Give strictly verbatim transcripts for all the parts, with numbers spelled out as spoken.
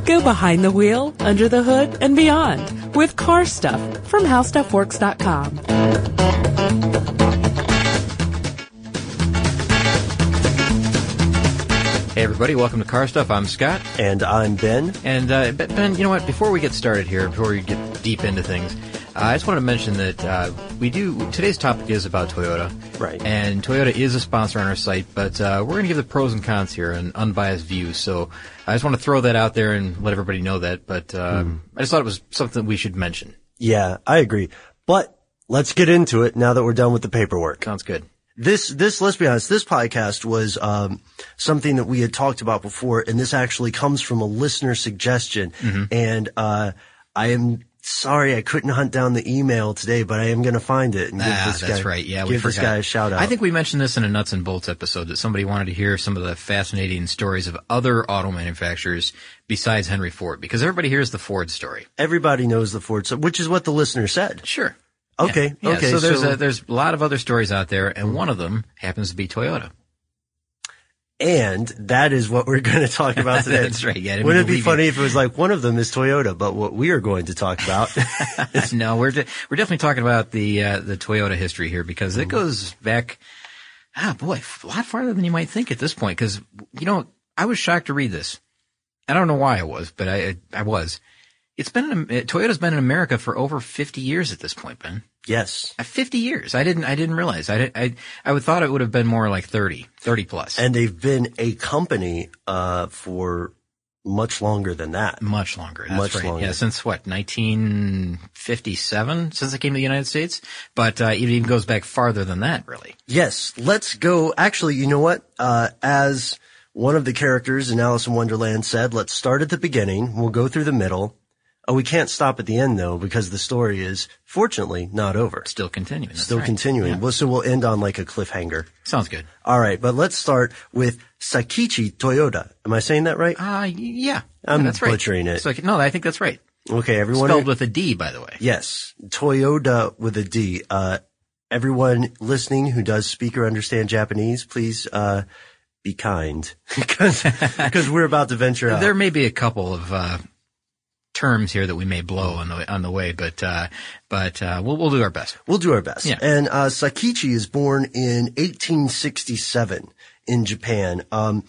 Go behind the wheel, under the hood, and beyond with Car Stuff from How Stuff Works dot com. Hey everybody, welcome to Car Stuff. I'm Scott. And I'm Ben. And uh, Ben, you know what, before we get started here, before we get deep into things, uh, I just want to mention that uh, we do, today's topic is about Toyota. Right. And Toyota is a sponsor on our site, but uh, we're going to give the pros and cons here and unbiased views. So I just want to throw that out there and let everybody know that. But uh, mm. I just thought it was something we should mention. Yeah, I agree. But let's get into it now that we're done with the paperwork. Sounds good. This, this, let's be honest, this podcast was, um, something that we had talked about before, and this actually comes from a listener suggestion. Mm-hmm. And, uh, I am sorry I couldn't hunt down the email today, but I am going to find it and give ah, this that's guy, right. Yeah, give we this forgot. guy a shout out. I think we mentioned this in a Nuts and Bolts episode that somebody wanted to hear some of the fascinating stories of other auto manufacturers besides Henry Ford, because everybody hears the Ford story. Everybody knows the Ford, which is what the listener said. Sure. Okay. Yeah. Okay. So there's so, a, there's a lot of other stories out there, and one of them happens to be Toyota. And that is what we're going to talk about today. That's right. Yeah. Wouldn't it be funny you. if it was like one of them is Toyota, but what we are going to talk about is no, we're de- we're definitely talking about the uh, the Toyota history here, because it goes back, ah boy, a lot farther than you might think at this point. Because you know, I was shocked to read this. I don't know why I was, but I I was. It's been in, Toyota's been in America for over fifty years at this point, Ben. Yes. fifty years. I didn't, I didn't realize. I, I, I would thought it would have been more like thirty, thirty plus. And they've been a company, uh, for much longer than that. Much longer. That's much right. longer. Yeah. Since what, nineteen fifty-seven, since it came to the United States? But, uh, it even goes back farther than that, really. Yes. Let's go. Actually, you know what? Uh, as one of the characters in Alice in Wonderland said, let's start at the beginning. We'll go through the middle. Oh, we can't stop at the end though, because the story is fortunately not over. Still continuing. That's Still right. continuing. Yeah. Well, so we'll end on like a cliffhanger. Sounds good. All right, but let's start with Sakichi Toyoda. Am I saying that right? Uh, yeah. I'm yeah, that's right. butchering it. So, no, I think that's right. Okay, everyone. Spelled with a D, by the way. Yes. Toyota with a D. Uh, everyone listening who does speak or understand Japanese, please, uh, be kind. Because, because we're about to venture out. There may be a couple of, uh, terms here that we may blow on the on the way, but uh but uh we'll we'll do our best. We'll do our best. Yeah. And uh Sakichi is born in eighteen sixty-seven in Japan. Um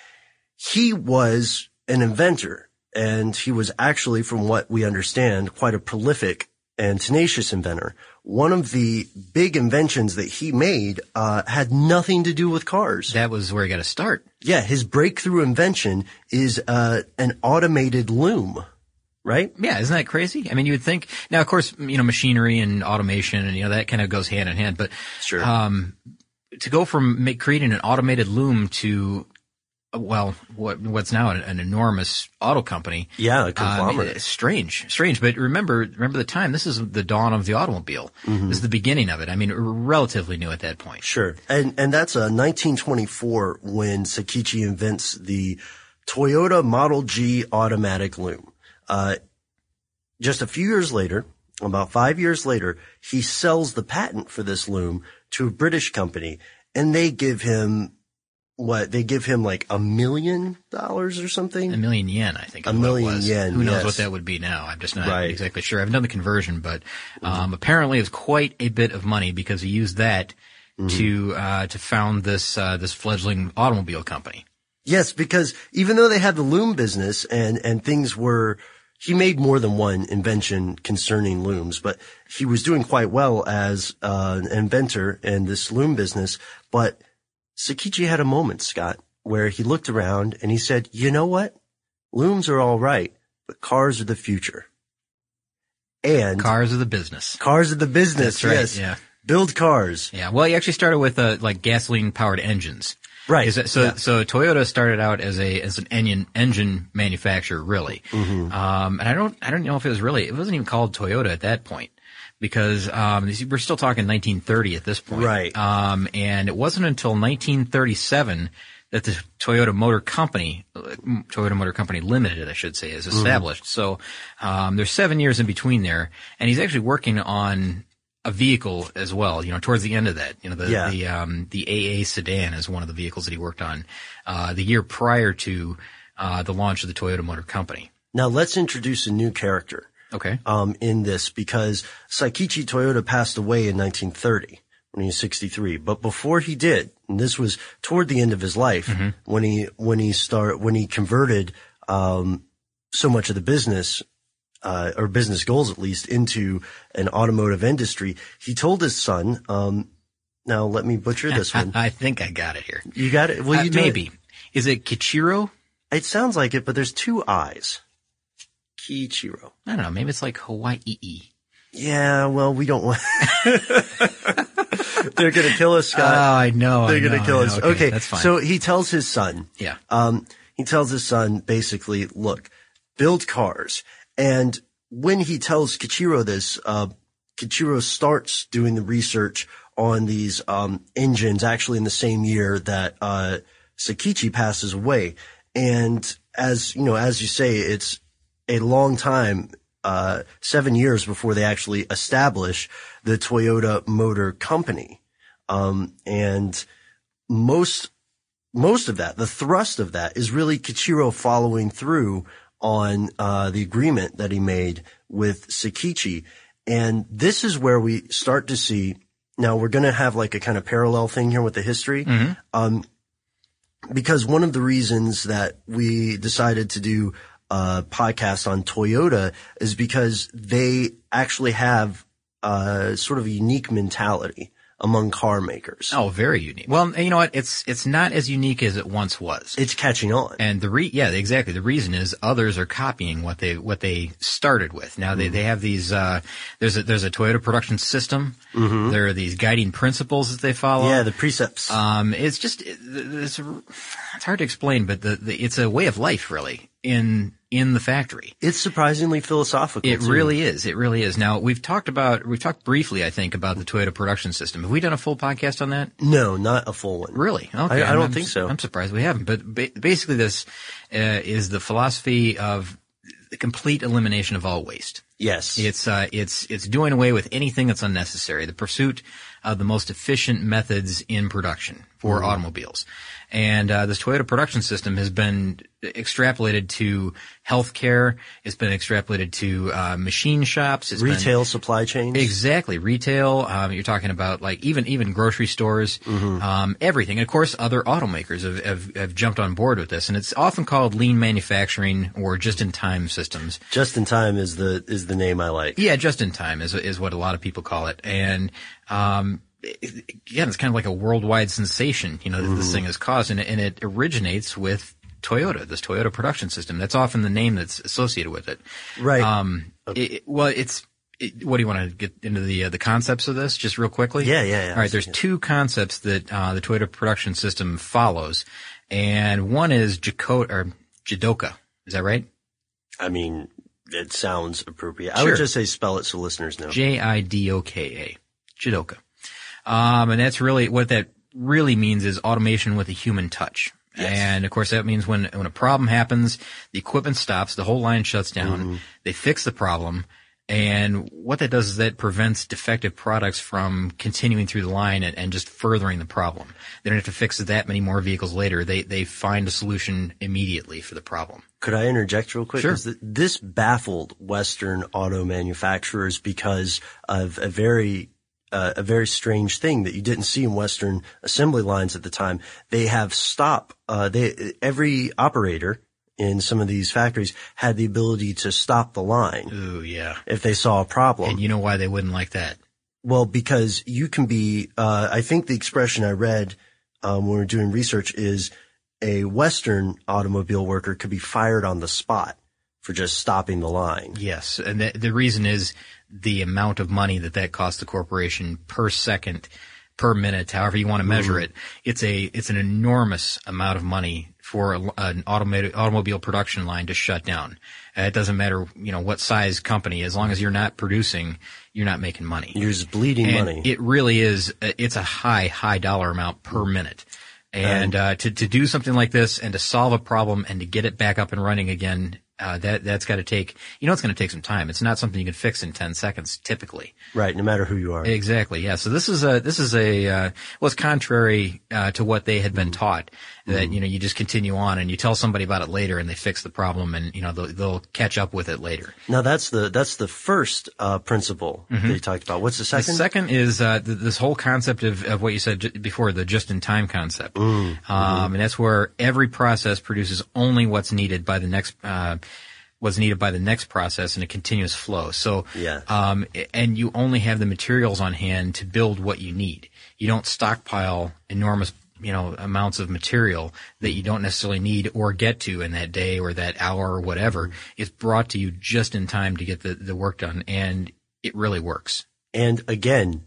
he was an inventor, and he was actually, from what we understand, quite a prolific and tenacious inventor. One of the big inventions that he made uh had nothing to do with cars. That was where he got to start. Yeah, his breakthrough invention is uh an automated loom. Right? Yeah, isn't that crazy? I mean, you would think, now of course, you know, machinery and automation and, you know, that kind of goes hand in hand, but, sure. um, to go from make, creating an automated loom to, well, what, what's now an, an enormous auto company. Yeah, a conglomerate. Um, it's strange, strange. But remember, remember the time, this is the dawn of the automobile. Mm-hmm. This is the beginning of it. I mean, relatively new at that point. Sure. And, and that's, uh, nineteen twenty-four when Sakichi invents the Toyota Model G automatic loom. Uh, just a few years later, about five years later, he sells the patent for this loom to a British company, and they give him what? They give him like a million dollars or something? A million yen, I think. A million yen. Who knows yes. what that would be now? I'm just not right. exactly sure. I haven't done the conversion, but um, mm-hmm. apparently it's quite a bit of money, because he used that mm-hmm. to uh, to found this uh, this fledgling automobile company. Yes, because even though they had the loom business and and things were, he made more than one invention concerning looms, but he was doing quite well as uh, an inventor in this loom business. But Sakichi had a moment, Scott, where he looked around and he said, you know what? Looms are all right, but cars are the future. And cars are the business. Cars are the business. That's right. Yes. Yeah. Build cars. Yeah. Well, he actually started with uh, like gasoline powered engines. Right. Is that, so, yeah. so Toyota started out as a, as an engine, engine manufacturer, really. Mm-hmm. Um, and I don't, I don't know if it was really, it wasn't even called Toyota at that point, because, um, we're still talking nineteen thirty at this point. Right. Um, and it wasn't until nineteen thirty-seven that the Toyota Motor Company, Toyota Motor Company Limited, I should say, is established. Mm-hmm. So, um, there's seven years in between there, and he's actually working on a vehicle as well, you know, towards the end of that. You know, the, yeah. the, um, the A A sedan is one of the vehicles that he worked on, uh, the year prior to, uh, the launch of the Toyota Motor Company. Now let's introduce a new character. Okay. Um, in this, because Seikichi Toyoda passed away in nineteen thirty when he was sixty-three. But before he did, and this was toward the end of his life, mm-hmm. when he, when he start, when he converted, um, so much of the business, uh, or business goals at least, into an automotive industry, he told his son, um, now let me butcher this one. I think I got it here. You got it? Well, you uh, maybe. It? Is it Kichiro? It sounds like it, but there's two I's. Kichiro. I don't know. Maybe it's like Hawaii. Yeah, well, we don't want. They're going to kill us, Scott. Oh, I know. They're going to kill us. Okay, okay, that's fine. So he tells his son. Yeah. Um, he tells his son basically, look, build cars. And when he tells Kichiro this, uh, Kichiro starts doing the research on these um engines actually in the same year that uh Seikichi passes away. And as you know, as you say, it's a long time, uh, seven years before they actually establish the Toyota Motor Company. Um, and most, most of that, the thrust of that is really Kichiro following through on, uh, the agreement that he made with Seikichi. And this is where we start to see, now we're going to have like a kind of parallel thing here with the history. Mm-hmm. Um, because one of the reasons that we decided to do Uh, podcast on Toyota is because they actually have uh sort of a unique mentality among car makers. Oh, very unique. Well, you know what? It's it's not as unique as it once was. It's catching on. And the re yeah, exactly. The reason is others are copying what they what they started with. Now they mm-hmm. they have these uh there's a there's a Toyota production system. Mm-hmm. There are these guiding principles that they follow. Yeah, the precepts. Um it's just it's it's hard to explain, but the, the it's a way of life really in in the factory. It's surprisingly philosophical. It too. really is. It really is. Now, we've talked about, we've talked briefly, I think, about the Toyota production system. Have we done a full podcast on that? No, not a full one. Really? Okay. I, I don't I'm, think so. I'm surprised we haven't. But ba- basically this uh, is the philosophy of the complete elimination of all waste. Yes. It's, uh, it's, it's doing away with anything that's unnecessary. The pursuit of the most efficient methods in production for mm-hmm. automobiles. And, uh, this Toyota production system has been extrapolated to healthcare. It's been extrapolated to, uh, machine shops. It's retail been, supply chains. Exactly. Retail. Um, you're talking about like even, even grocery stores, mm-hmm. um, everything. And of course, other automakers have, have, have jumped on board with this. And it's often called lean manufacturing or just-in-time systems. Just-in-time is the, is the name I like. Yeah, just-in-time is, is what a lot of people call it. And, um, again, it's kind of like a worldwide sensation, you know, that mm-hmm. this thing has caused, and it, and it originates with Toyota, this Toyota production system. That's often the name that's associated with it. Right. Um, okay. it, well, it's, it, what do you want to get into the, uh, the concepts of this just real quickly? Yeah, yeah, yeah. All right. There's yeah. two concepts that, uh, the Toyota production system follows. And one is Jiko, or Jidoka. Is that right? I mean, it sounds appropriate. Sure. I would just say spell it so listeners know. J I D O K A. Jidoka. Um, and that's really, what that really means is automation with a human touch. Yes. And of course that means when, when a problem happens, the equipment stops, the whole line shuts down, mm-hmm. they fix the problem, and what that does is that prevents defective products from continuing through the line and, and just furthering the problem. They don't have to fix that many more vehicles later. They, they find a solution immediately for the problem. Could I interject real quick? Sure. This baffled Western auto manufacturers because of a very Uh, a very strange thing that you didn't see in Western assembly lines at the time. They have stop, uh, they, every operator in some of these factories had the ability to stop the line. Ooh, yeah. If they saw a problem. And you know why they wouldn't like that? Well, because you can be, uh, I think the expression I read, um, when we were doing research is a Western automobile worker could be fired on the spot for just stopping the line. Yes. And the, the reason is the amount of money that that costs the corporation per second, per minute, however you want to measure mm-hmm. it. It's a, it's an enormous amount of money for a, an automated automobile production line to shut down. Uh, it doesn't matter, you know, what size company, as long as you're not producing, you're not making money. You're just bleeding and money. It really is, it's a high, high dollar amount per minute. And, uh, to, to do something like this and to solve a problem and to get it back up and running again, Uh, that, that's got to take, you know, it's going to take some time. It's not something you can fix in ten seconds, typically. Right. No matter who you are. Exactly. Yeah. So this is a, this is a, uh, well, it's contrary, uh, to what they had been taught, that, mm. you know, you just continue on and you tell somebody about it later and they fix the problem and, you know, they'll, they'll catch up with it later. Now that's the, that's the first, uh, principle mm-hmm. they talked about. What's the second? The second is, uh, th- this whole concept of, of what you said j- before, the just-in-time concept. Mm. Um, mm-hmm. and that's where every process produces only what's needed by the next, uh, was needed by the next process in a continuous flow. So, yeah. um, and you only have the materials on hand to build what you need. You don't stockpile enormous, you know, amounts of material that you don't necessarily need or get to in that day or that hour or whatever. It's brought to you just in time to get the, the work done, and it really works. And again,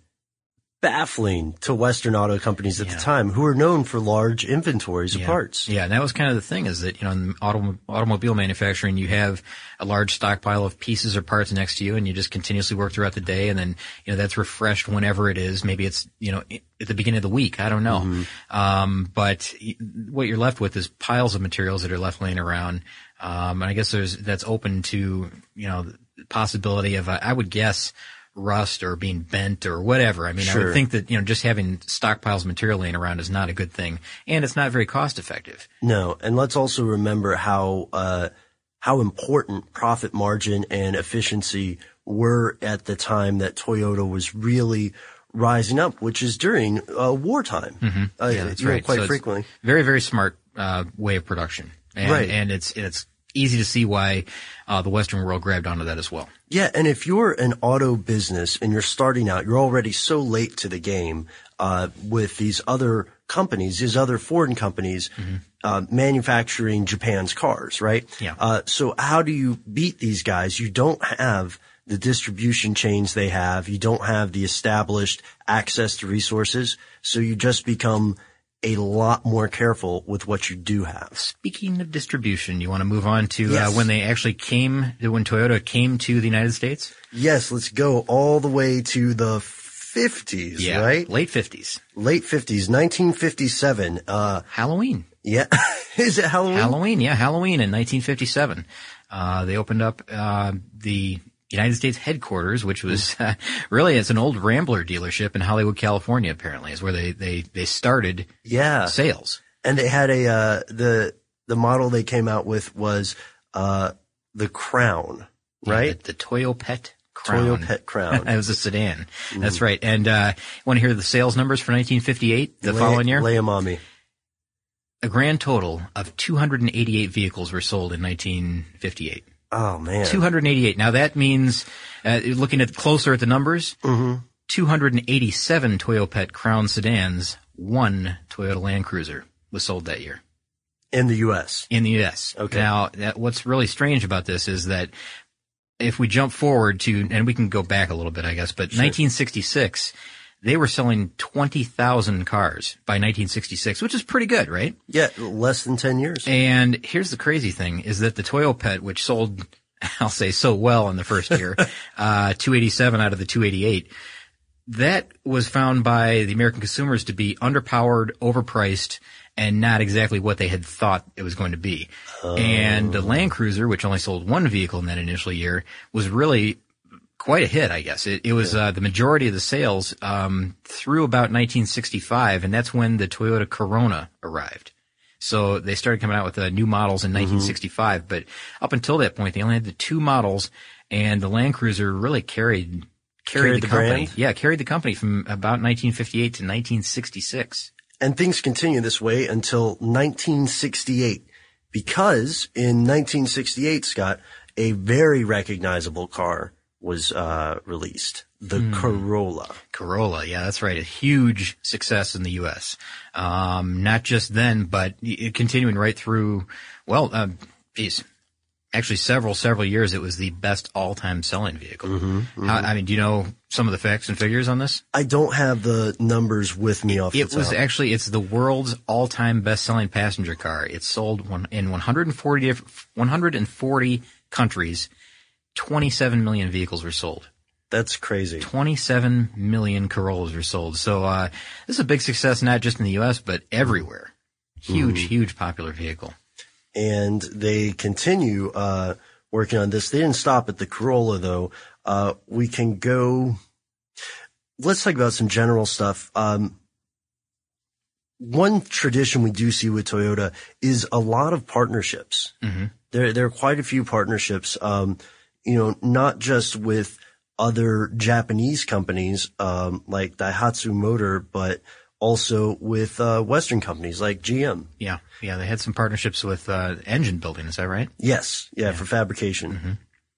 baffling to Western auto companies at yeah. the time, who were known for large inventories of yeah. parts. Yeah, and that was kind of the thing, is that, you know, in auto, automobile manufacturing, you have a large stockpile of pieces or parts next to you, and you just continuously work throughout the day, and then, you know, that's refreshed whenever it is. Maybe it's, you know, at the beginning of the week. I don't know. Mm-hmm. Um, but what you're left with is piles of materials that are left laying around. Um, and I guess there's, that's open to, you know, the possibility of, uh, I would guess, rust or being bent or whatever. I mean, sure. I would think that, you know, just having stockpiles of material laying around is not a good thing, and it's not very cost effective. No. And let's also remember how, uh, how important profit margin and efficiency were at the time that Toyota was really rising up, which is during, uh, wartime. Mm-hmm. Uh, yeah, that's you know, right. quite so frequently. Very, very smart, uh, way of production. And, right. and it's, it's easy to see why, uh, the Western world grabbed onto that as well. Yeah, and if you're an auto business and you're starting out, you're already so late to the game, uh, with these other companies, these other foreign companies, mm-hmm. uh, manufacturing Japan's cars, right? Yeah. Uh, so how do you beat these guys? You don't have the distribution chains they have. You don't have the established access to resources. So you just become a lot more careful with what you do have. Speaking of distribution, you want to move on to yes. uh, when they actually came, when Toyota came to the United States? Yes, let's go all the way to the fifties, yeah, right? Late fifties. Late fifties, nineteen fifty-seven. Uh, Halloween. Yeah. Is it Halloween? Halloween, yeah, Halloween in nineteen fifty-seven. Uh, they opened up uh, the United States headquarters, which was uh, really, it's an old Rambler dealership in Hollywood, California, apparently, is where they, they, they started yeah. sales. And they had a, uh, the, the model they came out with was, uh, the Crown, right? Yeah, the, the Toyopet Crown. Toyopet Crown. It was a sedan. Mm. That's right. And, uh, want to hear the sales numbers for nineteen fifty-eight, the lay, following year? Lay 'em on me. A grand total of two hundred eighty-eight vehicles were sold in nineteen fifty-eight. Oh, man. two hundred eighty-eight. Now that means, uh, looking at closer at the numbers, mm-hmm. two hundred eighty-seven Toyopet Crown sedans, one Toyota Land Cruiser was sold that year. In the U S In the U S Okay. Now, that, what's really strange about this is that if we jump forward to, and we can go back a little bit, I guess, but sure. nineteen sixty-six, they were selling twenty thousand cars by nineteen sixty-six, which is pretty good, right? Yeah, less than ten years. And here's the crazy thing, is that the Toyopet, which sold, I'll say, so well in the first year, uh, two eighty-seven out of the two eighty-eight, that was found by the American consumers to be underpowered, overpriced, and not exactly what they had thought it was going to be. Oh. And the Land Cruiser, which only sold one vehicle in that initial year, was really quite a hit, I guess. It, it was uh, the majority of the sales um, through about nineteen sixty-five, and that's when the Toyota Corona arrived. So they started coming out with uh, new models in nineteen sixty-five, mm-hmm. but up until that point, they only had the two models, and the Land Cruiser really carried carried, carried the, the company. brand? Yeah, carried the company from about nineteen fifty-eight to nineteen sixty-six. And things continue this way until nineteen sixty-eight, because in nineteen sixty-eight, Scott, a very recognizable car was uh released, the mm. Corolla. Corolla, yeah, that's right. A huge success in the U S. Um, not just then, but continuing right through, well, uh, geez, actually several, several years, it was the best all-time selling vehicle. Mm-hmm, mm-hmm. How, I mean, do you know some of the facts and figures on this? I don't have the numbers with me off it the was top. Actually, it's the world's all-time best-selling passenger car. It sold one, in one hundred forty, one hundred forty countries. twenty-seven million vehicles were sold. That's crazy. twenty-seven million Corollas were sold. So, uh, this is a big success, not just in the U S, but everywhere. Huge, mm. huge popular vehicle. and they continue uh working on this. They didn't stop at the Corolla though. Uh we can go. Let's talk about some general stuff. Um, one tradition we do see with Toyota is a lot of partnerships. Mm-hmm. There, there are quite a few partnerships, um, you know, not just with other Japanese companies, um, like Daihatsu Motor, but also with, uh, Western companies like G M. Yeah. Yeah. They had some partnerships with, uh, engine building. Is that right? Yes. Yeah. yeah. For fabrication. Mm-hmm.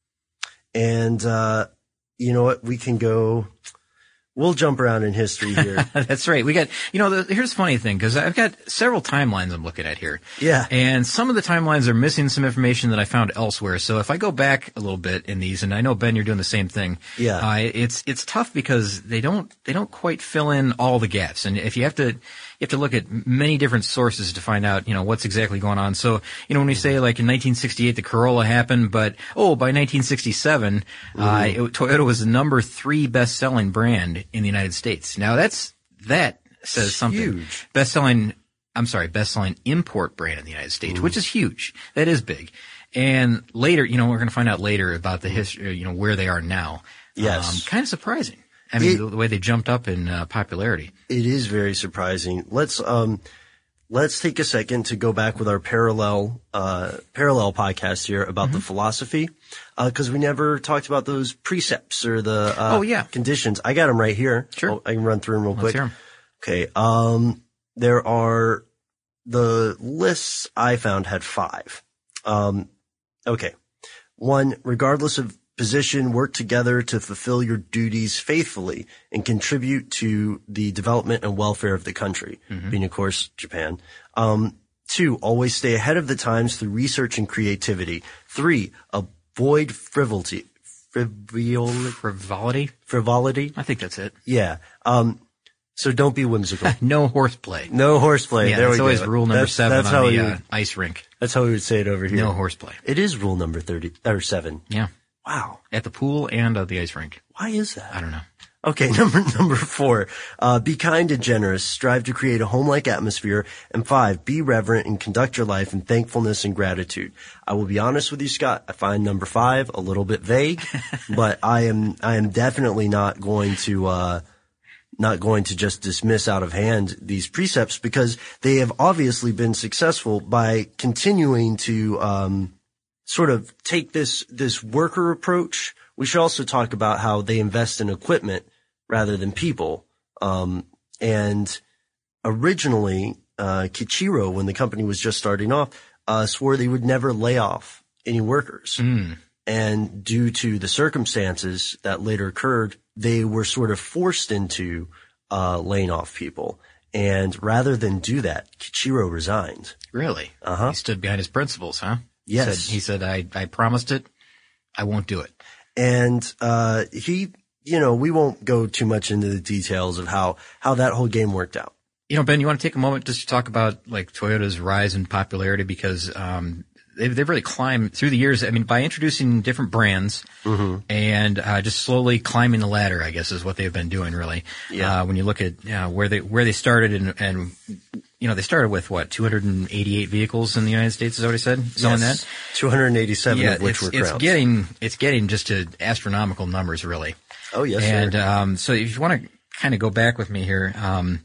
And, uh, you know what? We can go. We'll jump around in history here. That's right. We got, you know, the, here's the funny thing, because I've got several timelines I'm looking at here. Yeah. And some of the timelines are missing some information that I found elsewhere. So if I go back a little bit in these, and I know, Ben, you're doing the same thing. Yeah. Uh, it's, it's tough because they don't, they don't quite fill in all the gaps. And if you have to, you have to look at many different sources to find out, you know, what's exactly going on. So, you know, when we say like in nineteen sixty-eight, the Corolla happened, but, oh, by nineteen sixty-seven, mm-hmm. uh, it, Toyota was the number three best-selling brand in the United States. Now that's, that says something. Huge. Best-selling, I'm sorry, best-selling import brand in the United States, mm-hmm. which is huge. That is big. And later, you know, we're going to find out later about the history, you know, where they are now. Yes. Um, kind of surprising. I mean, it, the, the way they jumped up in uh, popularity. It is very surprising. Let's, um, let's take a second to go back with our parallel, uh, parallel podcast here about mm-hmm. the philosophy. Uh, cause we never talked about those precepts or the, uh, oh, yeah. conditions. I got them right here. Sure. I'll, I can run through them real Let's quick. Hear 'em. Okay. Um, there are, the lists I found had five. Um, okay. One, regardless of position, work together to fulfill your duties faithfully and contribute to the development and welfare of the country, mm-hmm. being, of course, Japan. Um, two, always stay ahead of the times through research and creativity. Three, avoid frivolity. Frivolity? Frivolity? Frivolity? I think that's it. Yeah. Um, so don't be whimsical. No horseplay. No horseplay. Yeah, there that's we always go. rule number that's, seven that's on how the you, uh, ice rink. That's how we would say it over here. No horseplay. It is rule number thirty, or seven. Yeah. Wow. At the pool and at the ice rink. Why is that? I don't know. Okay, number number four, uh, be kind and generous, strive to create a home-like atmosphere, and five, be reverent and conduct your life in thankfulness and gratitude. I will be honest with you, Scott, I find number five a little bit vague, but I am, I am definitely not going to, uh, not going to just dismiss out of hand these precepts because they have obviously been successful by continuing to, um, sort of take this, this worker approach. We should also talk about how they invest in equipment rather than people. Um, and originally, uh, Kichiro, when the company was just starting off, uh, swore they would never lay off any workers. Mm. And due to the circumstances that later occurred, they were sort of forced into, uh, laying off people. And rather than do that, Kichiro resigned. Really? Uh-huh. He stood behind his principles, huh? Yes. He said, he said I, I promised it. I won't do it. And, uh, he, you know, we won't go too much into the details of how, how that whole game worked out. You know, Ben, you want to take a moment just to talk about like Toyota's rise in popularity because, um, they've, they've really climbed through the years. I mean, by introducing different brands mm-hmm. and, uh, just slowly climbing the ladder, I guess is what they've been doing really. Yeah. Uh, when you look at, you know, where they, where they started and, and, you know, they started with what, two hundred eighty-eight vehicles in the United States, is that what he said? Selling yes. that? two hundred eighty-seven yeah, of which it's, were it's Crowns. getting, it's getting just to astronomical numbers, really. Oh, yes, And, sir. um, so if you want to kind of go back with me here, um,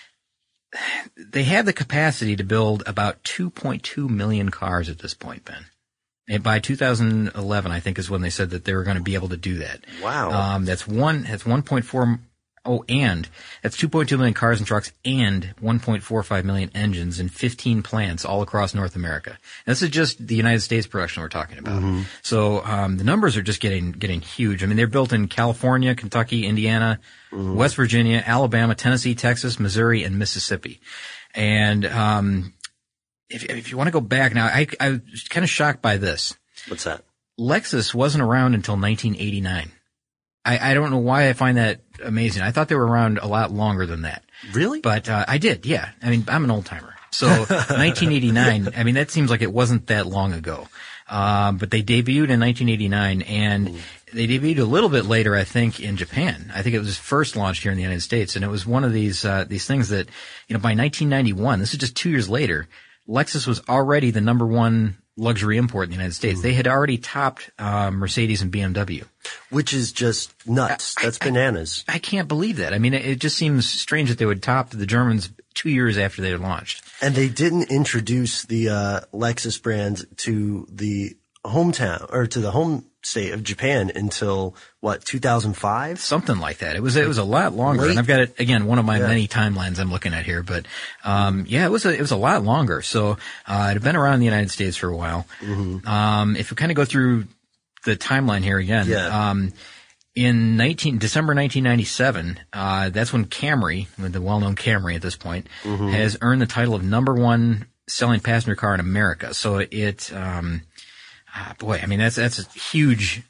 they have the capacity to build about two point two million cars at this point, Ben. And by two thousand eleven, I think is when they said that they were going to be able to do that. Wow. Um, that's one, that's one point four Oh, and that's two point two million cars and trucks and one point four five million engines in fifteen plants all across North America. And this is just the United States production we're talking about. Mm-hmm. So, um, the numbers are just getting, getting huge. I mean, they're built in California, Kentucky, Indiana, mm-hmm. West Virginia, Alabama, Tennessee, Texas, Missouri, and Mississippi. And, um, if, if you want to go back now, I, I was kind of shocked by this. What's that? Lexus wasn't around until nineteen eighty-nine. I, I don't know why I find that amazing. I thought they were around a lot longer than that. Really? But, uh, I did, yeah. I mean, I'm an old timer. So, nineteen eighty-nine, I mean, that seems like it wasn't that long ago. Um, but they debuted in nineteen eighty-nine and mm. they debuted a little bit later, I think, in Japan. I think it was first launched here in the United States. And it was one of these, uh, these things that, you know, by nineteen ninety-one, this is just two years later, Lexus was already the number one luxury import in the United States. Mm. They had already topped uh, Mercedes and B M W. Which is just nuts. I, That's I, bananas. I, I can't believe that. I mean, it, it just seems strange that they would top the Germans two years after they had launched. And they didn't introduce the uh, Lexus brand to the hometown or to the home state of Japan until what, two thousand five? Something like that. It was it was a lot longer. Late. And I've got it again, one of my yeah. many timelines I'm looking at here. But um yeah, it was a it was a lot longer. So uh it had been around the United States for a while. Mm-hmm. Um if we kind of go through the timeline here again, yeah. um in nineteen December nineteen ninety-seven, uh that's when Camry, the well-known Camry at this point, mm-hmm. has earned the title of number one selling passenger car in America. So it um Ah, boy, I mean, that's, that's a huge,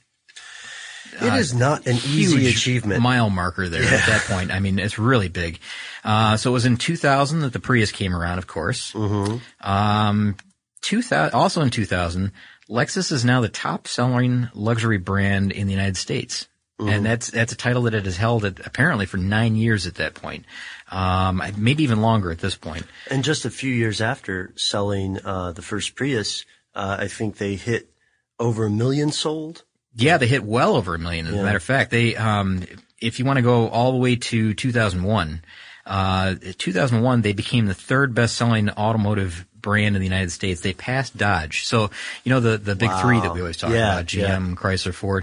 uh, it is not an easy achievement. Mile marker there yeah. at that point. I mean, it's really big. Uh, so it was in two thousand that the Prius came around, of course. Mm-hmm. Um, two thousand, also in two thousand, Lexus is now the top selling luxury brand in the United States. Mm-hmm. And that's, that's a title that it has held at, apparently for nine years at that point. Um, maybe even longer at this point. And just a few years after selling, uh, the first Prius, uh, I think they hit over a million sold. Yeah, they hit well over a million. As yeah. a matter of fact, they, um, if you want to go all the way to two thousand one, uh, two thousand one, they became the third best selling automotive brand in the United States. They passed Dodge. So, you know, the, the big wow. three that we always talk yeah, about, G M, yeah. Chrysler, Ford.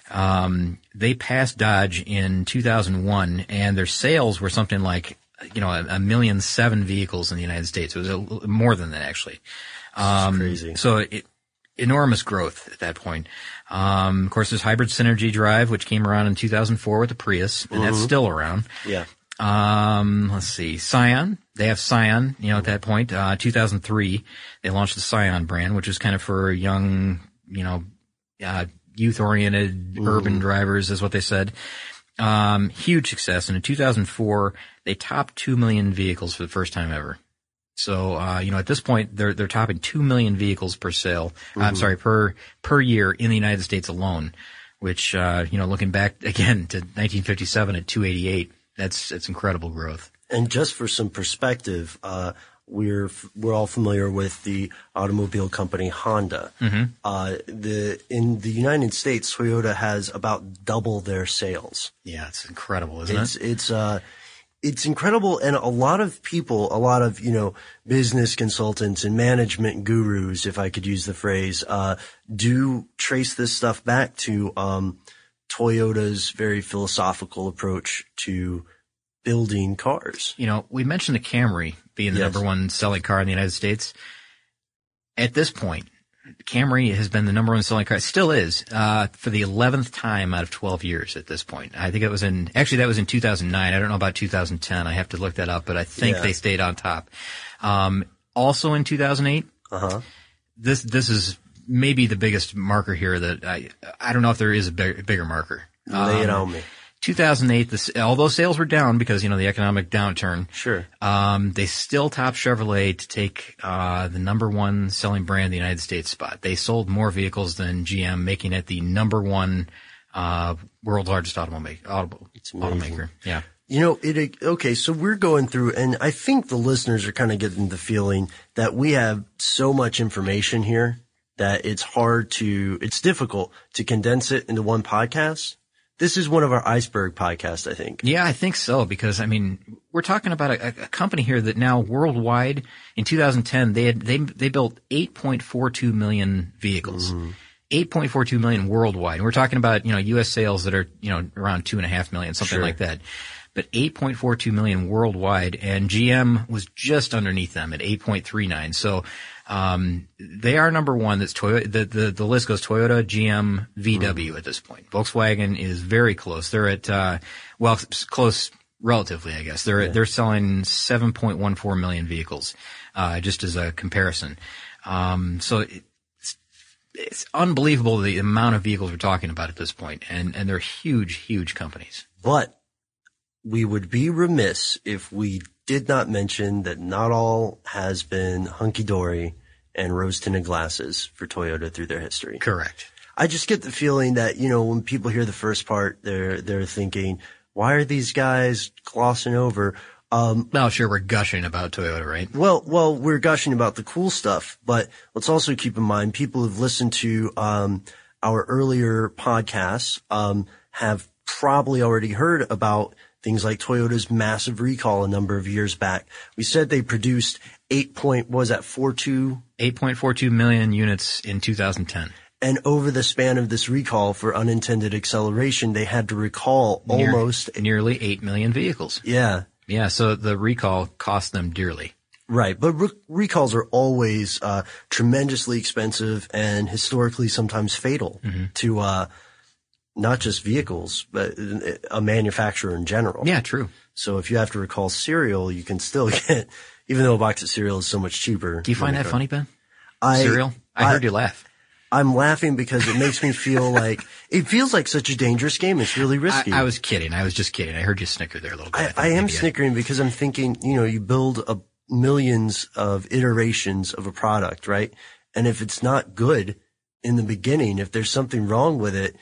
Um, they passed Dodge in two thousand one, and their sales were something like, you know, a, a million seven vehicles in the United States. It was a, more than that, actually. Um, That's crazy. So it, enormous growth at that point. Um, of course, there's Hybrid Synergy Drive, which came around in two thousand four with the Prius, and mm-hmm. that's still around. Yeah. Um, let's see, Scion. They have Scion, you know, at that point, uh, two thousand three, they launched the Scion brand, which is kind of for young, you know, uh, youth-oriented mm-hmm. urban drivers, is what they said. Um, huge success. And in two thousand four, they topped two million vehicles for the first time ever. So, uh, you know, at this point, they're, they're topping two million vehicles per sale. Mm-hmm. I'm sorry, per, per year in the United States alone, which, uh, you know, looking back again to nineteen fifty-seven at two eighty-eight, that's, that's incredible growth. And just for some perspective, uh, we're, we're all familiar with the automobile company Honda. Mm-hmm. Uh, the, in the United States, Toyota has about double their sales. Yeah, it's incredible, isn't it's, it? It's, uh, It's incredible, and a lot of people, a lot of, you know, business consultants and management gurus, if I could use the phrase, uh, do trace this stuff back to, um, Toyota's very philosophical approach to building cars. You know, we mentioned the Camry being the yes. number one selling car in the United States. At this point, Camry has been the number one selling car. It still is, uh, for the eleventh time out of twelve years at this point. I think it was in, actually that was in two thousand nine. I don't know about two thousand ten. I have to look that up, but I think yeah. they stayed on top. Um, also in two thousand eight, uh-huh. this, this is maybe the biggest marker here that I, I don't know if there is a big, bigger marker. Lay it um, on me. two thousand eight, this, although sales were down because, you know, the economic downturn. Sure. Um, they still topped Chevrolet to take, uh, the number one selling brand in the United States spot. They sold more vehicles than G M, making it the number one, uh, world's largest automobile, auto, automaker. Yeah. You know, it, okay, so we're going through, and I think the listeners are kind of getting the feeling that we have so much information here that it's hard to, it's difficult to condense it into one podcast. This is one of our iceberg podcasts, I think. Yeah, I think so, because, I mean, we're talking about a, a company here that now worldwide, in two thousand ten, they had, they, they built eight point four two million vehicles. Mm-hmm. eight point four two million worldwide. And we're talking about, you know, U S sales that are, you know, around two and a half million, something sure. like that. But eight point four two million worldwide, and G M was just underneath them at eight point three nine. So, um, they are number one. That's Toyota. The, the, the list goes Toyota, G M, V W mm. at this point. Volkswagen is very close. They're at, uh, well, close relatively, I guess. They're, yeah. they're selling seven point one four million vehicles, uh, just as a comparison. Um, so it's, it's unbelievable the amount of vehicles we're talking about at this point, and, and they're huge, huge companies. But we would be remiss if we did not mention that not all has been hunky-dory and rose-tinted glasses for Toyota through their history. Correct. I just get the feeling that, you know, when people hear the first part, they're, they're thinking, why are these guys glossing over Um, well, sure, we're gushing about Toyota, right? Well, well, we're gushing about the cool stuff, but let's also keep in mind people who've listened to, um, our earlier podcasts, um, have probably already heard about things like Toyota's massive recall a number of years back. We said they produced eight point, what was that, four two? eight point four two million units in two thousand ten. And over the span of this recall for unintended acceleration, they had to recall Near, almost nearly eight million vehicles. Yeah. Yeah, so the recall cost them dearly. Right, but re- recalls are always uh tremendously expensive and historically sometimes fatal mm-hmm. to uh not just vehicles, but a manufacturer in general. Yeah, true. So if you have to recall cereal, you can still get, even though a box of cereal is so much cheaper. Do you find that funny, Ben? I, cereal? I, I heard you laugh. I'm laughing because it makes me feel like, it feels like such a dangerous game. It's really risky. I, I was kidding. I was just kidding. I heard you snicker there a little bit. I, I, I am snickering I... because I'm thinking, you know, you build a millions of iterations of a product, right? And if it's not good in the beginning, if there's something wrong with it,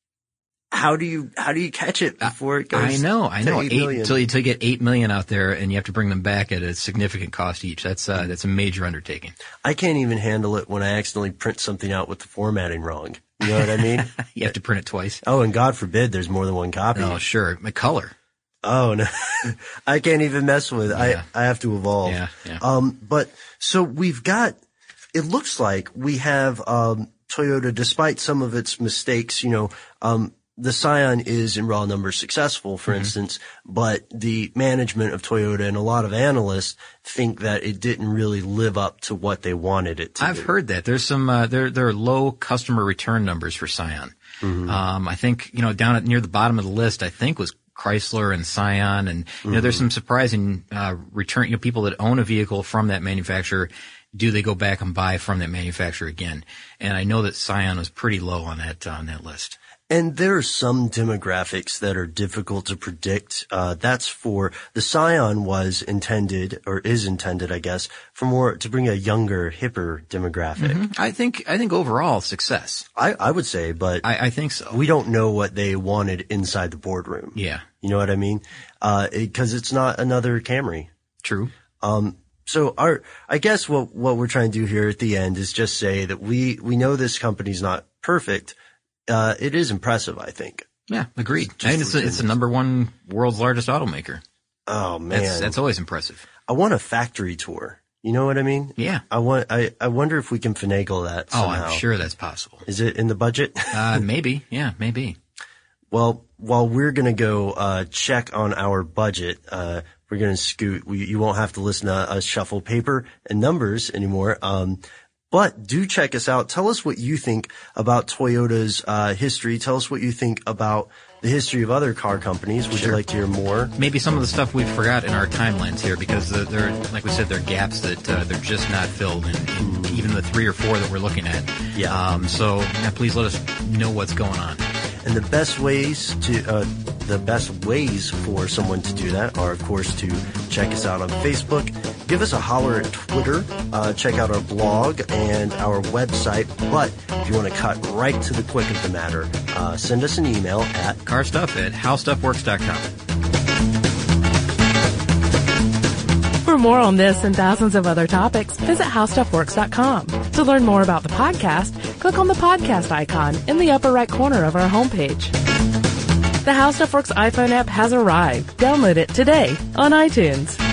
how do you, how do you catch it before it goes? I know, I know. eight Eight, million? Until you, until you get eight million out there and you have to bring them back at a significant cost each. That's, uh, that's a major undertaking. I can't even handle it when I accidentally print something out with the formatting wrong. You know what I mean? You have to print it twice. Oh, and God forbid there's more than one copy. Oh, sure. My color. Oh, no. I can't even mess with it. Yeah. I, I have to evolve. Yeah, yeah. Um, but so we've got, it looks like we have, um, Toyota, despite some of its mistakes, you know, um, the Scion is in raw numbers successful, for mm-hmm. instance, but the management of Toyota and a lot of analysts think that it didn't really live up to what they wanted it to. I've do. heard that. There's some, uh, there, there are low customer return numbers for Scion. Mm-hmm. Um, I think, you know, down at near the bottom of the list, I think was Chrysler and Scion. And, you mm-hmm. know, there's some surprising, uh, return, you know, people that own a vehicle from that manufacturer. Do they go back and buy from that manufacturer again? And I know that Scion was pretty low on that, uh, on that list. And there are some demographics that are difficult to predict. Uh, that's for, the Scion was intended, or is intended, I guess, for more, to bring a younger, hipper demographic. Mm-hmm. I think, I think overall success. I, I would say, but. I, I think so. We don't know what they wanted inside the boardroom. Yeah. You know what I mean? Uh, it, cause it's not another Camry. True. Um, so our, I guess what, what we're trying to do here at the end is just say that we, we know this company's not perfect. Uh, it is impressive, I think. Yeah, agreed. I mean, it's a, it's the number one world's largest automaker. Oh man. That's, that's always impressive. I want a factory tour. You know what I mean? Yeah. I want, I, I wonder if we can finagle that somehow. Oh, I'm sure that's possible. Is it in the budget? uh, maybe. Yeah, maybe. Well, while we're going to go, uh, check on our budget, uh, we're going to scoot. We, you won't have to listen to us shuffle paper and numbers anymore. Um, But do check us out. Tell us what you think about Toyota's uh history. Tell us what you think about the history of other car companies. Would sure. you like to hear more? Maybe some of the stuff we forgot in our timelines here, because there, like we said, there are gaps that uh, they're just not filled in, in even the three or four that we're looking at. Yeah. Um, so yeah, please let us know what's going on. And the best ways to, uh, the best ways for someone to do that are, of course, to check us out on Facebook, give us a holler at Twitter, uh, check out our blog and our website. But if you want to cut right to the quick of the matter, uh, send us an email at carstuff at how stuff works dot com. For more on this and thousands of other topics, visit how stuff works dot com. To learn more about the podcast, click on the podcast icon in the upper right corner of our homepage. The How Stuff Works iPhone app has arrived. Download it today on iTunes.